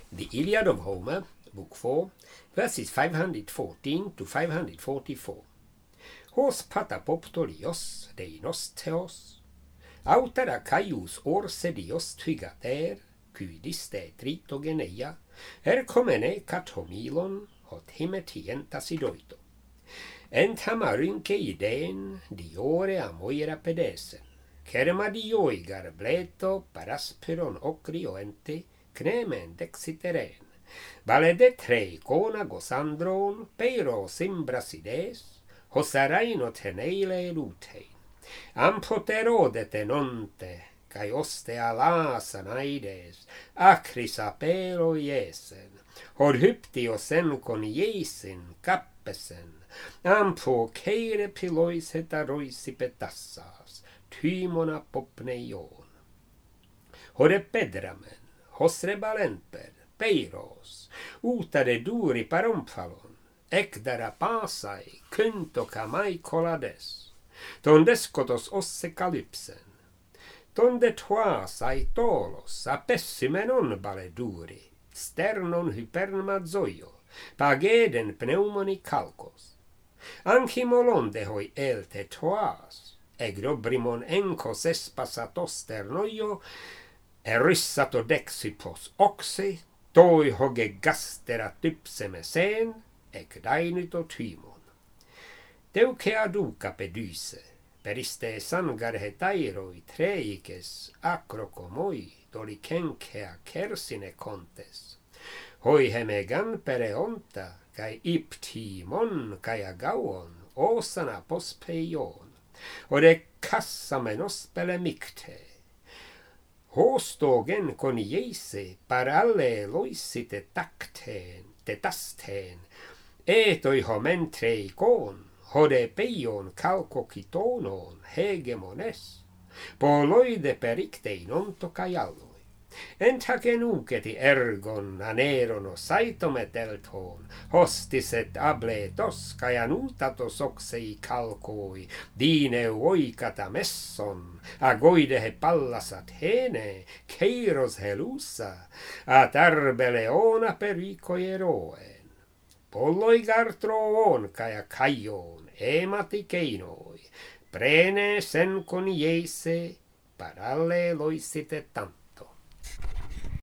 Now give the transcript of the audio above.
The Iliad of Homer, Book 4, verses 514 to 544. Hos patapoptolios deinos theos, autara caius orsedios tvigater, cydiste tritogeneia, ercomene catomilon hot himetientas idoito. Entamarynke ideen diore amoira pedesen, kerma dioigar bleto parasperon ocrioente, cnemen dexiteren, valede tre cona gosandron, peiro simbrasides, hosaraino teneile lutein, amprotero tenonte, cae oste alas anaides, acris apelo iesen, hod hyptios encon iesin cappesen, ampro ceire pilois hetarois ipetassas, tymona popneion. Hod epedramen, hos rebalenper, peiros, utare duri paromphalon, ecdara pasai, cynto camai colades, donde scotos osse calypsen, donde toas aetolos apessimenon baleduri, sternon hypermazoio, pageden pneumoni calcos, anchimolonde hoi elte toas, egrobrimon encos espasatos sternoio, erissato dexipos oxi, toi hoge gastera typsemesen, ec dainito tymon. Deuce aduca pedyse, periste sangarhetairoi treices acrocomoi dolicencea cersine contes, hoi hemegan pereonta, cae iptimon cae agauon, osana pospeion, ode cassamenos pelemicte, hostogen coniese paralle loisite tetasten, etoi homentrei con, hode peion calcocitonon hegemones, poloide perictei non tocaialloi, entace nuceti ergon anerono saitomet elton, hostis et abletos cae anutatos oxei calcoi, dine oicata messon, agoide he pallas Athene, ceiros helusa, at arbe leona pericoi eroen, polloi gartroon cae acaion, ematikeinoi, prene sen coniese, paralle loisite tant.